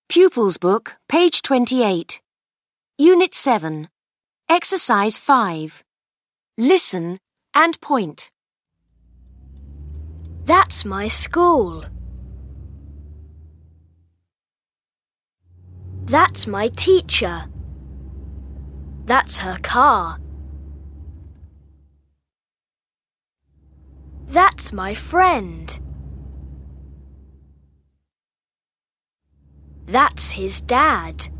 Pupils Book, page 28. Unit 7. Exercise 5. Listen and point. That's my school. That's my teacher. That's her car. That's my friend. That's his dad.